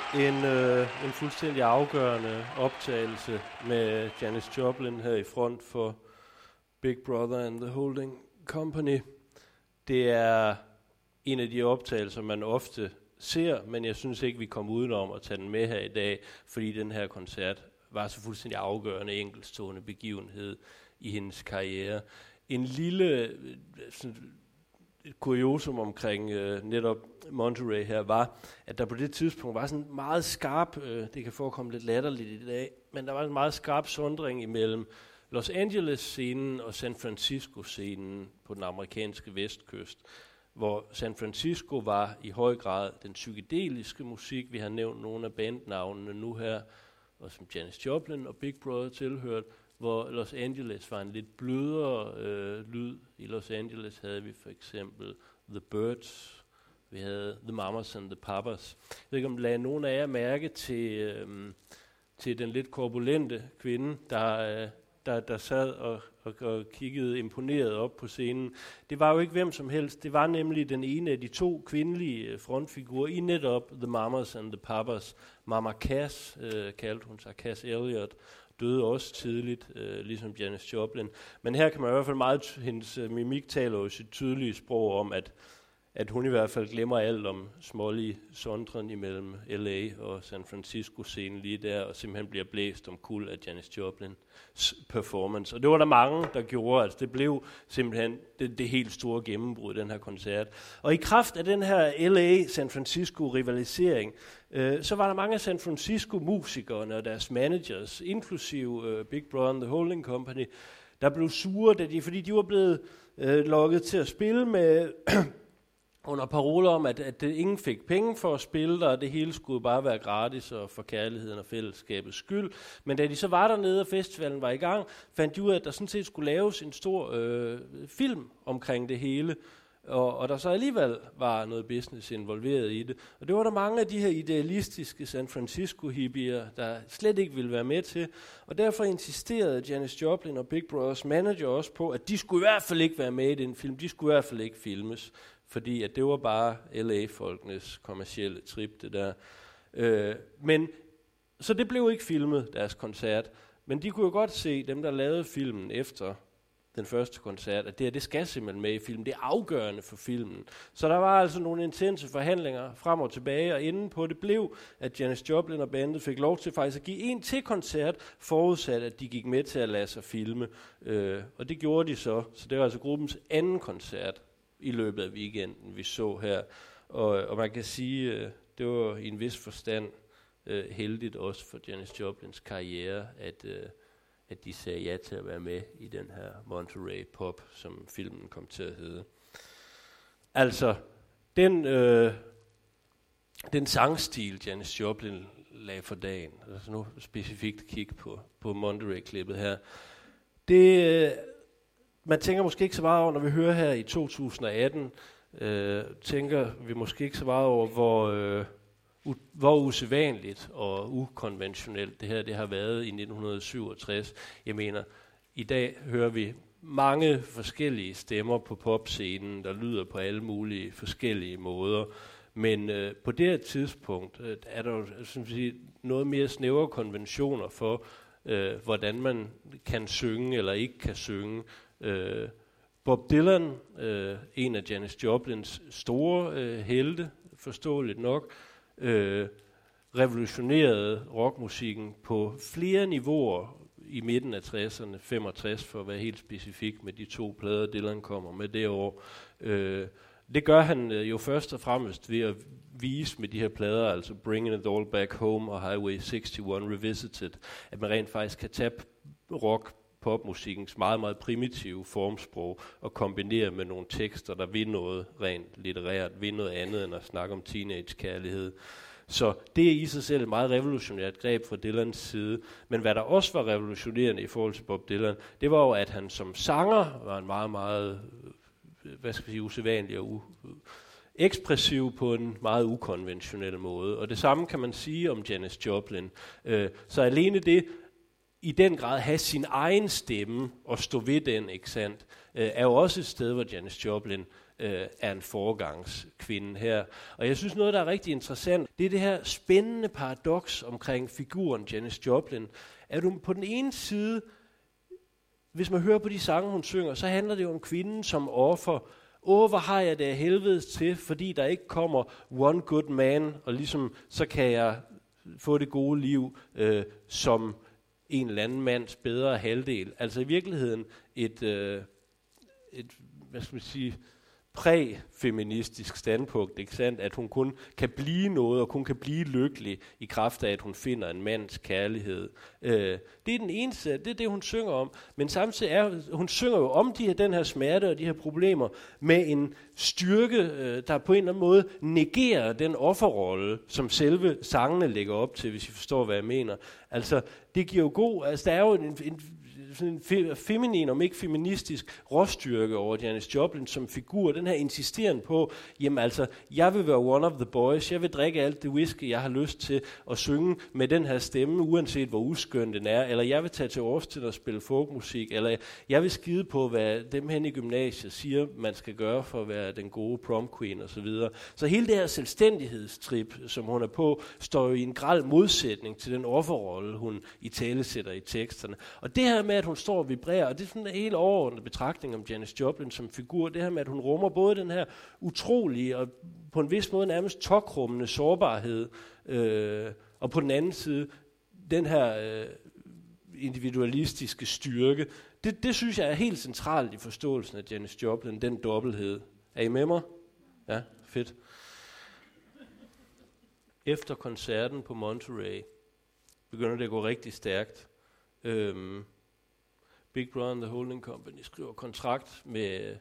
En fuldstændig afgørende optagelse med Janis Joplin her i front for Big Brother and the Holding Company. Det er en af de optagelser, man ofte ser, men jeg synes ikke, vi kommer udenom at tage den med her i dag, fordi den her koncert var så fuldstændig afgørende enkeltstående begivenhed i hendes karriere. En lille kuriosum omkring netop Monterey her var, at der på det tidspunkt var sådan meget skarp, det kan forekomme lidt latterligt i dag, men der var en meget skarp sondring imellem Los Angeles-scenen og San Francisco-scenen på den amerikanske vestkyst, hvor San Francisco var i høj grad den psykedeliske musik. Vi har nævnt nogle af bandnavnene nu her, og som Janis Joplin og Big Brother tilhørte, hvor Los Angeles var en lidt blødere lyd. I Los Angeles havde vi for eksempel The Byrds, vi havde The Mamas and the Papas. Jeg ved ikke, om lagde nogen af jer mærke til den lidt korpulente kvinde, der sad og kiggede imponeret op på scenen. Det var jo ikke hvem som helst. Det var nemlig den ene af de to kvindelige frontfigurer i netop The Mamas and the Papas. Mama Cass kaldte hun sig, Cass Elliot, døde også tidligt, ligesom Janis Joplin. Men her kan man i hvert fald meget, hendes mimik taler jo sit tydelige sprog om, at hun i hvert fald glemmer alt om smålige sondren imellem LA og San Francisco-scenen lige der, og simpelthen bliver blæst om kul af Janis Joplins performance. Og det var der mange, der gjorde, altså det blev simpelthen det helt store gennembrud, den her koncert. Og i kraft af den her LA-San Francisco-rivalisering, så var der mange af San Francisco-musikerne og deres managers, inklusive Big Brother and the Holding Company, der blev sure, fordi de var blevet lokket til at spille med under paroler om, at ingen fik penge for at spille der, og det hele skulle bare være gratis og for kærligheden og fællesskabets skyld. Men da de så var dernede, og festivalen var i gang, fandt de ud af, at der sådan set skulle laves en stor film omkring det hele, og der så alligevel var noget business involveret i det. Og det var der mange af de her idealistiske San Francisco-hippier, der slet ikke ville være med til. Og derfor insisterede Janis Joplin og Big Brothers manager også på, at de skulle i hvert fald ikke være med i den film. De skulle i hvert fald ikke filmes, fordi at det var bare LA-folkenes kommercielle trip, det der. Så det blev ikke filmet, deres koncert. Men de kunne jo godt se, dem der lavede filmen efter den første koncert, at det skal simpelthen med i filmen. Det er afgørende for filmen. Så der var altså nogle intense forhandlinger frem og tilbage, og inden på det blev, at Janis Joplin og bandet fik lov til faktisk at give en til koncert, forudsat at de gik med til at lade sig filme. Og det gjorde de så. Så det var altså gruppens anden koncert i løbet af weekenden, vi så her. Og man kan sige, det var i en vis forstand heldigt også for Janis Joplins karriere, at de sagde ja til at være med i den her Monterey Pop, som filmen kom til at hedde. Altså, den sangstil, Janis Joplin lagde for dagen, altså nu specifikt kig på Monterey-klippet her, man tænker måske ikke så meget over, når vi hører her i 2018, tænker vi måske ikke så meget over, hvor usædvanligt og ukonventionelt det har været i 1967. Jeg mener, i dag hører vi mange forskellige stemmer på popscenen, der lyder på alle mulige forskellige måder. Men på det her tidspunkt er der jo noget mere snævre konventioner for, hvordan man kan synge eller ikke kan synge. Bob Dylan, en af Janis Joplins store helte, forståeligt nok, revolutionerede rockmusikken på flere niveauer i midten af 60'erne, 65 for at være helt specifik med de to plader, Dylan kommer med det år. Det gør han jo først og fremmest ved at vise med de her plader, altså Bringing It All Back Home og Highway 61 Revisited, at man rent faktisk kan tage popmusikkens meget, meget primitive formsprog og kombinere med nogle tekster, der vil noget rent litterært, vil noget andet end at snakke om teenage-kærlighed. Så det er i sig selv et meget revolutionært greb fra Dylans side. Men hvad der også var revolutionerende i forhold til Bob Dylan, det var jo, at han som sanger var en meget, meget usædvanlig og ekspressiv på en meget ukonventionel måde. Og det samme kan man sige om Janis Joplin. Så alene det, i den grad have sin egen stemme og stå ved den, ikke sandt, er jo også et sted, hvor Janis Joplin er en foregangskvinde her. Og jeg synes noget, der er rigtig interessant, det er det her spændende paradoks omkring figuren Janis Joplin. Er du på den ene side, hvis man hører på de sange, hun synger, så handler det jo om kvinden som offer. Hvor har jeg det af helvedes til, fordi der ikke kommer one good man, og ligesom så kan jeg få det gode liv som en eller anden mands bedre halvdel. Altså i virkeligheden et hvad skal man sige, præfeministisk standpunkt, ikke sandt? At hun kun kan blive noget, og kun kan blive lykkelig i kraft af, at hun finder en mands kærlighed. Det er den eneste, det er det, hun synger om. Men samtidig hun synger jo om den her smerte og de her problemer med en styrke, der på en eller anden måde negerer den offerrolle, som selve sangene lægger op til, hvis I forstår, hvad jeg mener. Altså, det giver jo der er jo en feminin, om ikke feministisk, råstyrke over Janis Joplin som figur. Den her insisteren på, jamen altså, jeg vil være one of the boys, jeg vil drikke alt det whisky, jeg har lyst til, at synge med den her stemme, uanset hvor uskøn den er, eller jeg vil tage til Årsted og spille folkmusik, eller jeg vil skide på, hvad dem hen i gymnasiet siger, man skal gøre for at være den gode prom queen osv. Så hele det her selvstændighedstrip, som hun er på, står jo i en grel modsætning til den offerrolle, hun italesætter i teksterne. Og det her med, at hun står og vibrerer, og det er sådan en helt overordnet betragtning om Janis Joplin som figur, det her med, at hun rummer både den her utrolige og på en vis måde nærmest tokrummende sårbarhed, og på den anden side den her individualistiske styrke. Det synes jeg er helt centralt i forståelsen af Janis Joplin, den dobbelthed. Er I med mig? Ja, fedt. Efter koncerten på Monterey begynder det at gå rigtig stærkt. Big Brother and the Holding Company skriver kontrakt med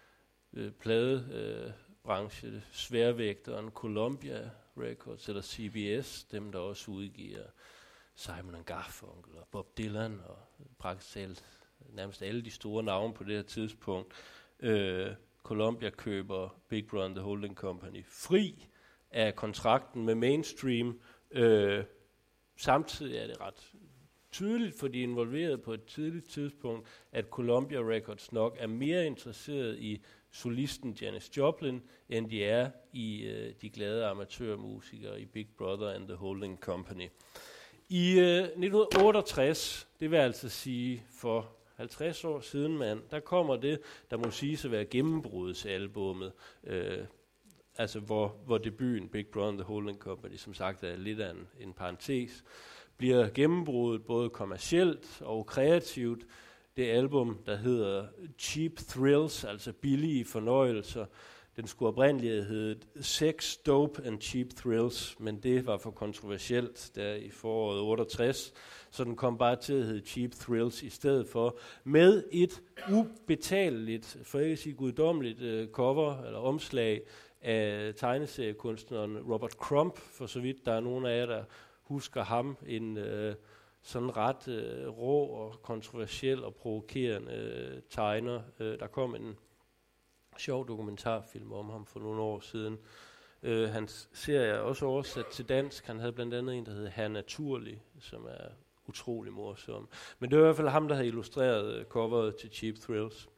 pladebranche, sværvægteren Columbia Records eller CBS, dem der også udgiver Simon & Garfunkel og Bob Dylan og praktisk talt nærmest alle de store navne på det her tidspunkt. Columbia køber Big Brother and the Holding Company fri af kontrakten med Mainstream. Samtidig er det ret tydeligt for de involverede på et tidligt tidspunkt, at Columbia Records nok er mere interesseret i solisten Janis Joplin, end de er i de glade amatørmusikere i Big Brother and the Holding Company. I 1968, det vil altså sige for 50 år siden, der kommer det, der må siges at være gennembrudsalbummet, altså hvor debuten Big Brother and the Holding Company, som sagt er lidt af en parentes, bliver gennembruddet både kommercielt og kreativt. Det album, der hedder Cheap Thrills, altså billige fornøjelser, den skulle oprindeligt have heddet Sex, Dope and Cheap Thrills, men det var for kontroversielt der i foråret 68, så den kom bare til at hedde Cheap Thrills i stedet for, med et ubetaleligt, for ikke at sige guddommeligt cover eller omslag af tegneseriekunstneren Robert Crumb, for så vidt der er nogen af jer, der husker ham, en sådan ret rå og kontroversiel og provokerende tegner. Der kom en sjov dokumentarfilm om ham for nogle år siden. Hans serie er også oversat til dansk. Han havde blandt andet en, der hedder Her Naturlig, som er utrolig morsom. Men det var i hvert fald ham, der havde illustreret coveret til Cheap Thrills.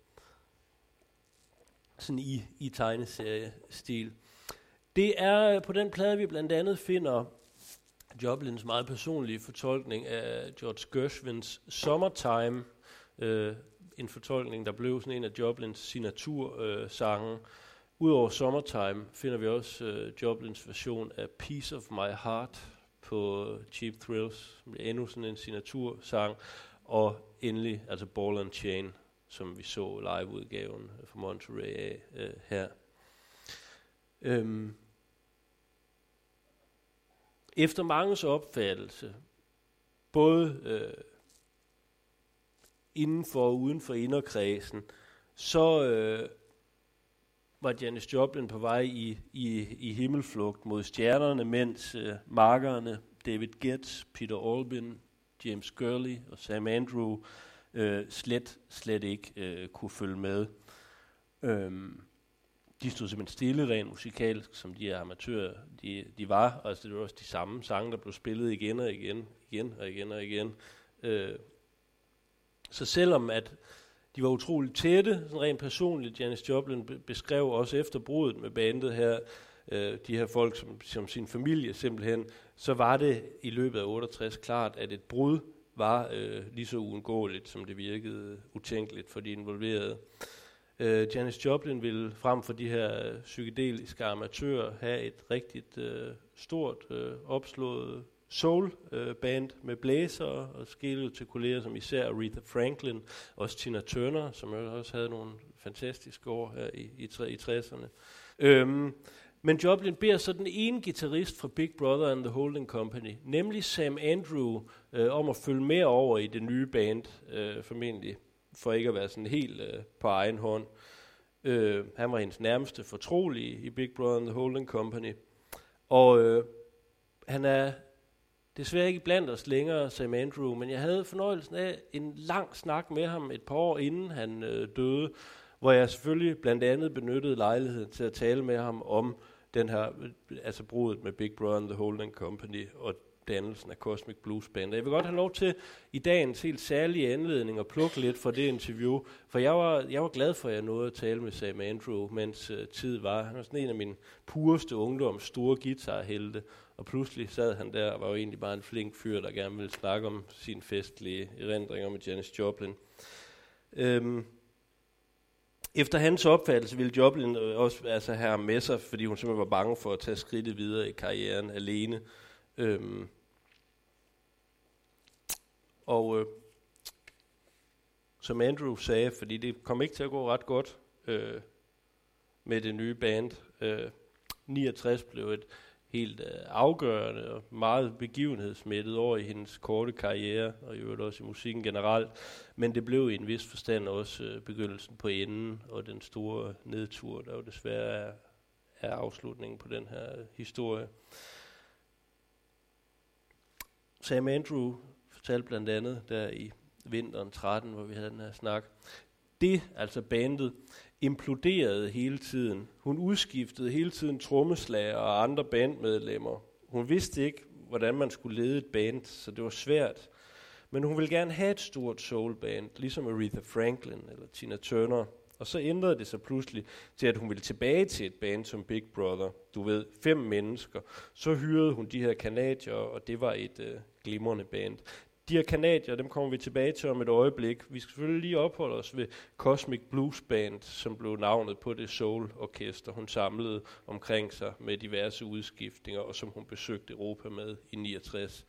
Sådan i tegneseriestil. Det er på den plade, vi blandt andet finder Joplins meget personlige fortolkning af George Gershwins Summertime, en fortolkning, der blev sådan en af Joplins signatursange. Udover Summertime finder vi også Joplins version af Piece of My Heart på Cheap Thrills, som er endnu sådan en signatursang, og endelig altså Ball and Chain, som vi så liveudgaven fra Monterey af her. Efter manges opfattelse, både inden for og uden for inderkredsen, så var Janis Joplin på vej i himmelflugt mod stjernerne, mens makkerne David Getz, Peter Albin, James Gurley og Sam Andrew slet ikke kunne følge med. De stod simpelthen stille rent musikalsk, som de her amatører de var. Altså det var også de samme sange, der blev spillet igen og igen. Så selvom at De var utroligt tætte, sådan rent personligt. Janis Joplin beskrev også efter bruddet med bandet her, de her folk som sin familie simpelthen, så var det i løbet af 68 klart, at et brud var lige så uundgåeligt, som det virkede utænkeligt for de involverede. Janis Joplin ville frem for de her psykedeliske amatører have et rigtigt stort opslået soul-band med blæser og skilede til kolleger som især Aretha Franklin, også Tina Turner, som også havde nogle fantastiske år her i 60'erne. Men Joplin beder så den ene guitarist fra Big Brother and the Holding Company, nemlig Sam Andrew, om at følge med over i det nye band, formentlig for ikke at være sådan helt på egen hånd. Han var hendes nærmeste fortrolige i Big Brother and the Holding Company. Og han er desværre ikke blandt os længere, Sam Andrew, men jeg havde fornøjelsen af en lang snak med ham et par år inden han døde, hvor jeg selvfølgelig blandt andet benyttede lejligheden til at tale med ham om den her, altså bruddet med Big Brother and the Holding Company og dannelsen af Cosmic Blues Band. Jeg vil godt have lov til i dagens helt særlige anledning at plukke lidt for det interview, for jeg var glad for, at jeg nåede at tale med Sam Andrew, mens tid var. Han var sådan en af mine pureste ungdoms store guitarhelte, og pludselig sad han der og var jo egentlig bare en flink fyr, der gerne ville snakke om sine festlige erindringer med Janis Joplin. Efter hans opfattelse ville Joplin også have ham med sig, fordi hun simpelthen var bange for at tage skridtet videre i karrieren alene. Som Andrew sagde, fordi det kom ikke til at gå ret godt med det nye band. 69 blev et helt afgørende og meget begivenhedsmættet år i hendes korte karriere, og i øvrigt også i musikken generelt. Men det blev i en vis forstand også begyndelsen på enden, og den store nedtur, der jo desværre er afslutningen på den her historie. Sam Andrew fortalte blandt andet der i vinteren 13, hvor vi havde den her snak. Det, altså bandet, imploderede hele tiden. Hun udskiftede hele tiden trommeslager og andre bandmedlemmer. Hun vidste ikke, hvordan man skulle lede et band, så det var svært. Men hun ville gerne have et stort soulband, ligesom Aretha Franklin eller Tina Turner. Og så ændrede det sig pludselig til, at hun ville tilbage til et band som Big Brother. Du ved, 5 mennesker. Så hyrede hun de her canadier, og det var et glimrende band. De her canadier, dem kommer vi tilbage til om et øjeblik. Vi skal selvfølgelig lige opholde os ved Cosmic Blues Band, som blev navnet på det soul-orkester, hun samlede omkring sig med diverse udskiftninger, og som hun besøgte Europa med i 69.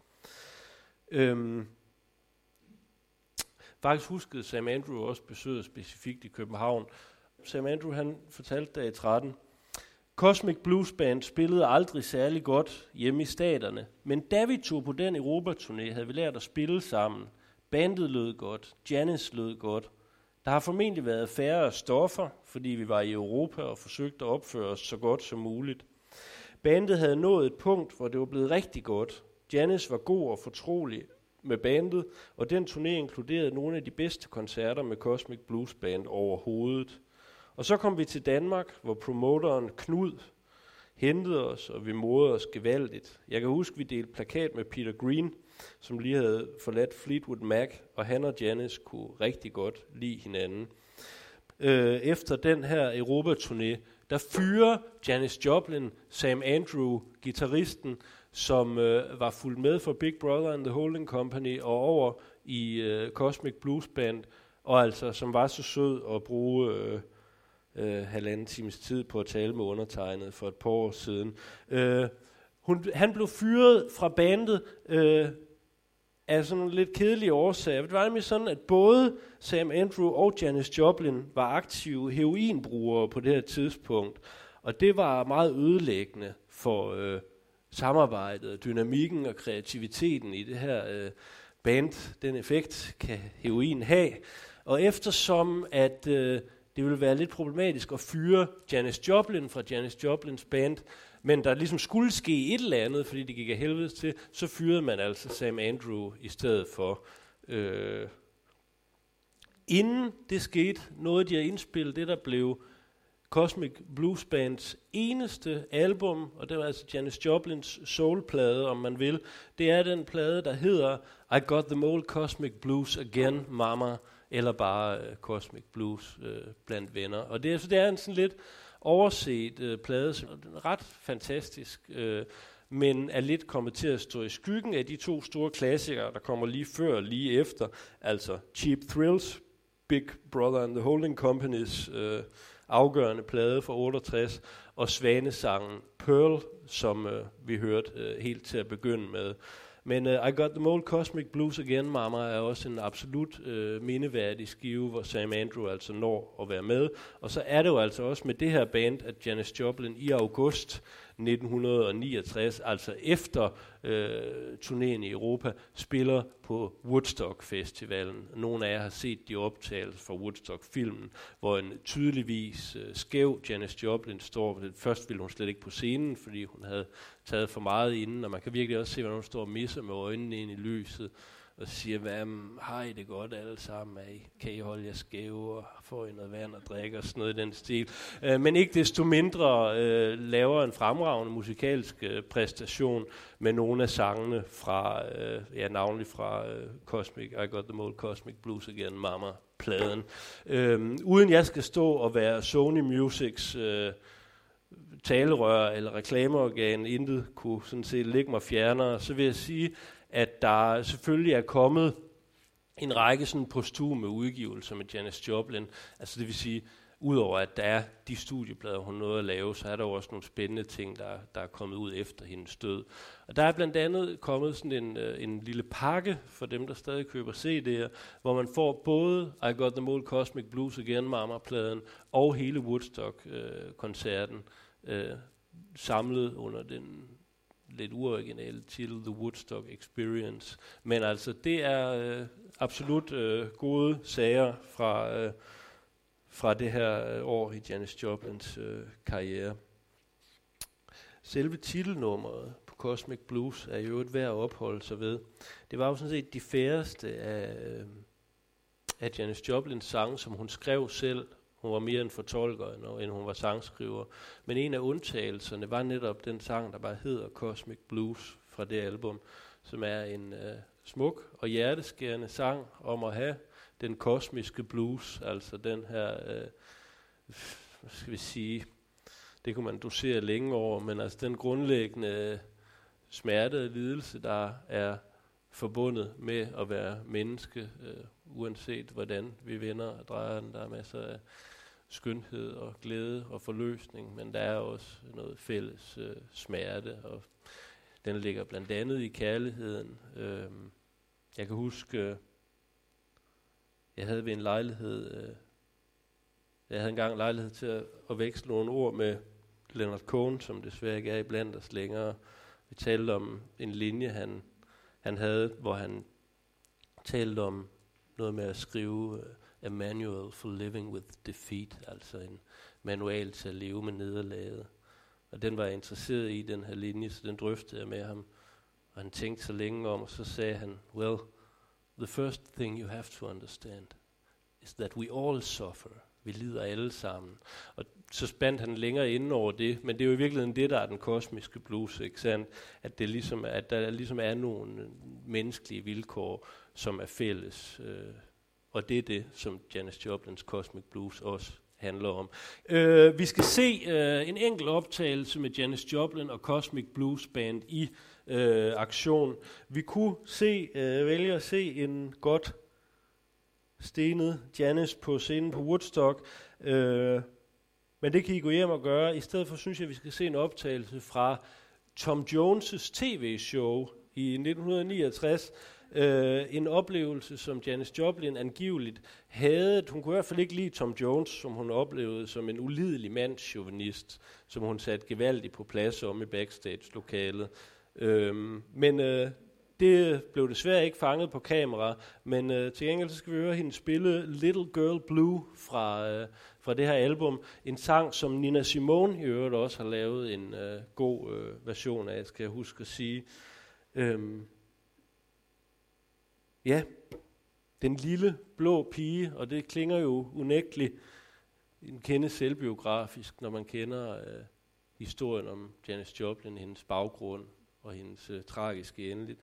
Faktisk huskede Sam Andrew også besøget specifikt i København. Sam Andrew, han fortalte der i 13, Cosmic Blues Band spillede aldrig særlig godt hjemme i staterne, men da vi tog på den Europa-turné, havde vi lært at spille sammen. Bandet lød godt, Janis lød godt. Der har formentlig været færre stoffer, fordi vi var i Europa og forsøgte at opføre os så godt som muligt. Bandet havde nået et punkt, hvor det var blevet rigtig godt. Janis var god og fortrolig med bandet, og den turné inkluderede nogle af de bedste koncerter med Cosmic Blues Band overhovedet. Og så kom vi til Danmark, hvor promoteren Knud hentede os, og vi modede os gevaldigt. Jeg kan huske, vi delte plakat med Peter Green, som lige havde forladt Fleetwood Mac, og han og Janis kunne rigtig godt lide hinanden. Efter den her Europa-turné, der fyrer Janis Joplin Sam Andrew, guitaristen, som var fulgt med for Big Brother and the Holding Company og over i Cosmic Blues Band, og altså som var så sød at bruge 1,5 times tid på at tale med undertegnet for et par år siden. Han blev fyret fra bandet af sådan nogle lidt kedelige årsager. Det var nemlig sådan, at både Sam Andrew og Janis Joplin var aktive heroinbrugere på det her tidspunkt, og det var meget ødelæggende for samarbejdet, dynamikken og kreativiteten i det her band. Den effekt kan heroin have. Og eftersom at det ville være lidt problematisk at fyre Janis Joplin fra Janis Joplins band, men der ligesom skulle ske et eller andet, fordi det gik af helvedes til, så fyrede man altså Sam Andrew i stedet for. Inden det skete, nåede de at indspille det, der blev Cosmic Blues Bands eneste album, og det var altså Janis Joplins soulplade, om man vil. Det er den plade, der hedder I Got Them Old Cosmic Blues Again, Mama. eller bare Cosmic Blues blandt venner. Og det er en sådan lidt overset plade, som er ret fantastisk, men er lidt kommet til at stå i skyggen af de to store klassikere, der kommer lige før og lige efter, altså Cheap Thrills, Big Brother and the Holding Company's afgørende plade fra 68, og Svanesangen Pearl, som vi hørte helt til at begynde med. Men I Got Them Old Cosmic Blues Again, Mama, er også en absolut mindeværdig skive, hvor Sam Andrew altså når at være med. Og så er det jo altså også med det her band, at Janis Joplin i august 1969, altså efter turnéen i Europa, spiller på Woodstock Festivalen. Nogle af jer har set de optagelser fra Woodstock-filmen, hvor en tydeligvis skæv Janis Joplin står. Først ville hun slet ikke på scenen, fordi hun havde taget for meget inden, og man kan virkelig også se, hvordan hun står og misser med øjnene ind i lyset, og siger, hvad har I det godt alle sammen? Kan I holde jer skæve, og får I noget vand og drikke, og sådan noget i den stil. Men ikke desto mindre laver en fremragende musikalsk præstation med nogle af sangene fra, navnlig fra I Got Them Old Cosmic Blues Again, Mama-pladen. Uden jeg skal stå og være Sony Musics talerør eller reklameorgan, intet kunne sådan set ligge mig fjernere, så vil jeg sige, at der selvfølgelig er kommet en række sådan postume udgivelser med Janis Joplin. Altså det vil sige, udover at der er de studieplader, hun nåede at lave, så er der jo også nogle spændende ting, der er kommet ud efter hendes død. Og der er blandt andet kommet sådan en lille pakke for dem, der stadig køber CD'er, hvor man får både I Got Them Old Cosmic Blues Again, Mama-pladen, og hele Woodstock-koncerten samlet under den lidt uoriginale titel The Woodstock Experience. Men altså, det er absolut gode sager fra det her år i Janis Joplins karriere. Selve titelnummeret på Cosmic Blues er jo et værd at opholde sig ved. Det var jo sådan set de færreste af Janis Joplins sange, som hun skrev selv. Hun var mere en fortolker, end hun var sangskriver. Men en af undtagelserne var netop den sang, der bare hedder Cosmic Blues fra det album, som er en smuk og hjerteskærende sang om at have den kosmiske blues, altså den her, hvad skal vi sige, det kunne man dosere længe over, men altså den grundlæggende smerte og lidelse, der er forbundet med at være menneske, uanset hvordan vi vender og drejer den. Der er masser af skønhed og glæde og forløsning, men der er også noget fælles smerte, og den ligger blandt andet i kærligheden. Jeg kan huske, jeg havde ved en lejlighed, jeg havde engang lejlighed til at veksle nogle ord med Leonard Cohen, som desværre ikke er iblandt os længere. Vi talte om en linje, han havde, hvor han talte om noget med at skrive a manual for living with defeat, altså en manual til at leve med nederlaget. Og den var jeg interesseret i, den her linje, så den drøftede jeg med ham. Og han tænkte så længe om, og så sagde han, well, the first thing you have to understand is that we all suffer. Vi lider alle sammen. Og så spændt han længere inden over det, men det er jo i virkeligheden det, der er den kosmiske blues, ikke sandt? At der ligesom er nogle menneskelige vilkår, som er fælles. Og det er det, som Janis Joplins Cosmic Blues også handler om. Vi skal se en enkelt optagelse med Janis Joplin og Cosmic Blues Band i aktion. Vi kunne vælge at se en godt stenet Janis på scenen på Woodstock, men det kan I gå hjem og gøre. I stedet for synes jeg, at vi skal se en optagelse fra Tom Jones' tv-show i 1969. En oplevelse, som Janis Joplin angiveligt havde. Hun kunne i hvert fald ikke lide Tom Jones, som hun oplevede som en ulidelig mandschauvinist, som hun satte gevaldigt på plads om i backstage-lokalet. Men det blev desværre ikke fanget på kamera, men til gengæld så skal vi høre hende spille Little Girl Blue fra det her album. En sang, som Nina Simone i øvrigt også har lavet en god version af, skal jeg huske at sige. Ja, den lille blå pige, og det klinger jo unægteligt en kende selvbiografisk, når man kender historien om Janis Joplin, hendes baggrund og hendes tragiske endeligt.